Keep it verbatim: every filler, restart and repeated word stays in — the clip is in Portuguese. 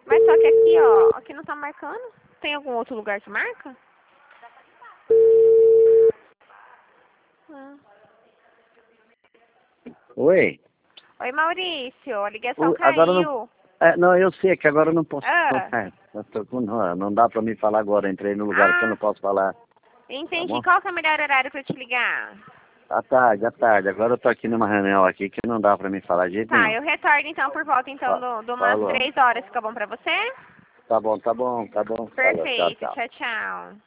Mas só que aqui, ó, aqui não tá marcando. Tem algum outro lugar que marca? Hum. Oi? Oi, Maurício, a ligação O- Agora não... caiu. É, não, eu sei que agora eu não posso... Ah, É, eu tô com- não, não dá pra me falar agora. Entrei no lugar que eu ah, não posso falar. Tá entendi. bom? Qual que é o melhor horário pra eu te ligar? À tarde, à tarde. Agora eu tô aqui numa reunião aqui que não dá pra me falar de jeito Tá, nenhum. eu retorno então por volta então Fa- do, do umas Falou. três horas. Fica bom pra você? Tá bom, tá bom, tá bom. Falou, tchau, Perfeito. tchau. Tchau, tchau.